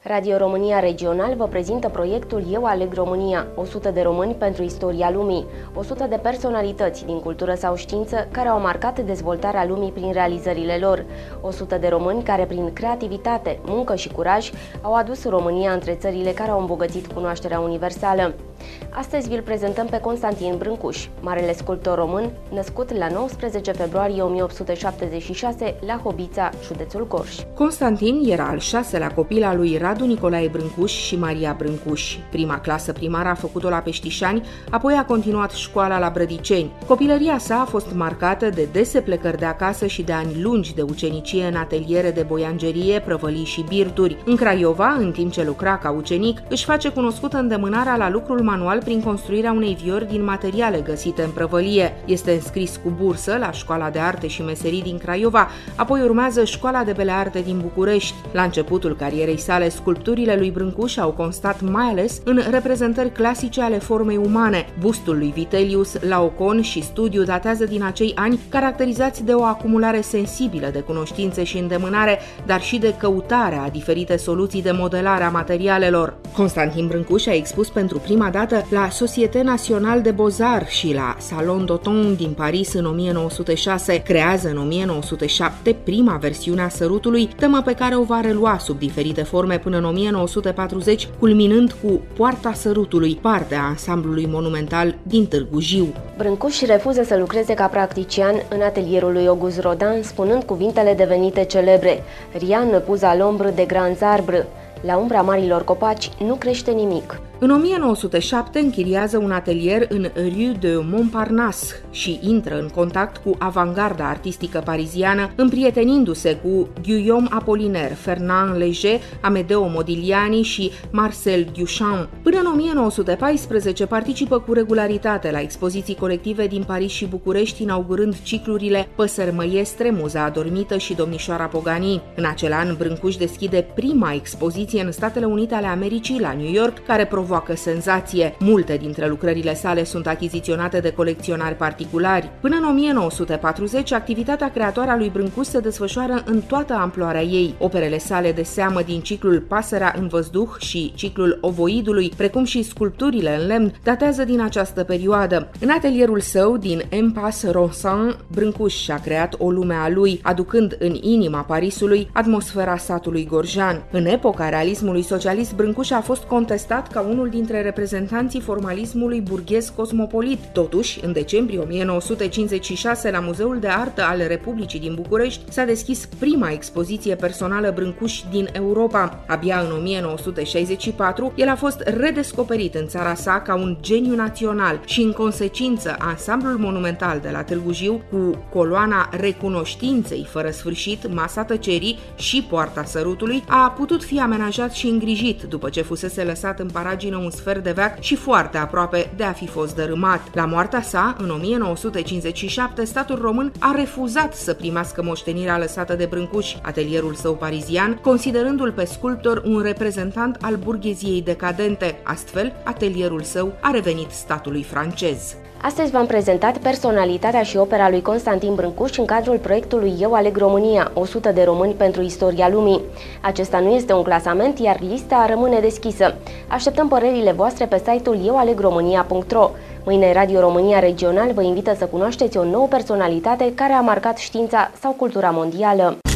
Radio România Regional vă prezintă proiectul Eu aleg România, 100 de români pentru istoria lumii, 100 de personalități din cultură sau știință care au marcat dezvoltarea lumii prin realizările lor, 100 de români care prin creativitate, muncă și curaj au adus România între țările care au îmbogățit cunoașterea universală. Astăzi vi-l prezentăm pe Constantin Brâncuș, marele sculptor român, născut la 19 februarie 1876 la Hobița, județul Gorj. Constantin era al 6-lea copil al lui Radu Nicolae Brâncuș și Maria Brâncuș. Prima clasă primară a făcut-o la Peștișani, apoi a continuat școala la Brădiceni. Copilăria sa a fost marcată de dese plecări de acasă și de ani lungi de ucenicie în ateliere de boiangerie, prăvălii și birturi. În Craiova, în timp ce lucra ca ucenic, își face cunoscută îndemânarea la lucrul manual prin construirea unei viori din materiale găsite în prăvălie. Este înscris cu bursă la Școala de Arte și Meserii din Craiova, apoi urmează Școala de Bele Arte din București. La începutul carierei sale, sculpturile lui Brâncuș au constat mai ales în reprezentări clasice ale formei umane. Bustul lui Vitellius, Laocon și studiu datează din acei ani, caracterizați de o acumulare sensibilă de cunoștințe și îndemânare, dar și de căutarea a diferite soluții de modelare a materialelor. Constantin Brâncuș a expus pentru prima dată la Société Nationale de Beaux-Arts și la Salon d'Automne din Paris în 1906. Creează în 1907 prima versiune a sărutului, temă pe care o va relua sub diferite forme până în 1940, culminând cu Poarta sărutului, parte a ansamblului monumental din Târgu Jiu. Brâncuș refuză să lucreze ca practician în atelierul lui Auguste Rodin, spunând cuvintele devenite celebre: Rien ne pousse à l'ombre des grands arbres. La umbra marilor copaci nu crește nimic. În 1907 închiriază un atelier în Rue de Montparnasse și intră în contact cu avangarda artistică pariziană, împrietenindu-se cu Guillaume Apollinaire, Fernand Léger, Amedeo Modigliani și Marcel Duchamp. Până în 1914 participă cu regularitate la expoziții colective din Paris și București, inaugurând ciclurile Păsări măiestre, Muza adormită și Domnișoara Pogani. În acel an, Brâncuș deschide prima expoziție în Statele Unite ale Americii, la New York, care provoacă senzație. Multe dintre lucrările sale sunt achiziționate de colecționari particulari. Până în 1940, activitatea creatoare a lui Brâncuș se desfășoară în toată amploarea ei. Operele sale de seamă din ciclul Pasărea în văzduh și ciclul Ovoidului, precum și sculpturile în lemn, datează din această perioadă. În atelierul său din Impasse Ronsan, Brâncuș și-a creat o lume a lui, aducând în inima Parisului atmosfera satului gorjan. În epoca realismului socialist, Brâncuș a fost contestat ca unul dintre reprezentanții formalismului burghez cosmopolit. Totuși, în decembrie 1956, la Muzeul de Artă al Republicii din București, s-a deschis prima expoziție personală Brâncuș din Europa. Abia în 1964, el a fost redescoperit în țara sa ca un geniu național și, în consecință, ansamblul monumental de la Târgu Jiu, cu coloana Recunoștinței fără sfârșit, Masa Tăcerii și Poarta Sărutului, a putut fi amenajat și îngrijit după ce fusese lăsat în paragină un sfert de veac și foarte aproape de a fi fost dărâmat. La moartea sa, în 1957, statul român a refuzat să primească moștenirea lăsată de Brâncuș, atelierul său parizian, considerându-l pe sculptor un reprezentant al burgheziei decadente. Astfel, atelierul său a revenit statului francez. Astăzi v-am prezentat personalitatea și opera lui Constantin Brâncuș în cadrul proiectului Eu aleg România, 100 de români pentru istoria lumii. Acesta nu este un clasament, iar lista rămâne deschisă. Așteptăm părerile voastre pe site-ul eualegromânia.ro. Mâine Radio România Regional vă invită să cunoașteți o nouă personalitate care a marcat știința sau cultura mondială.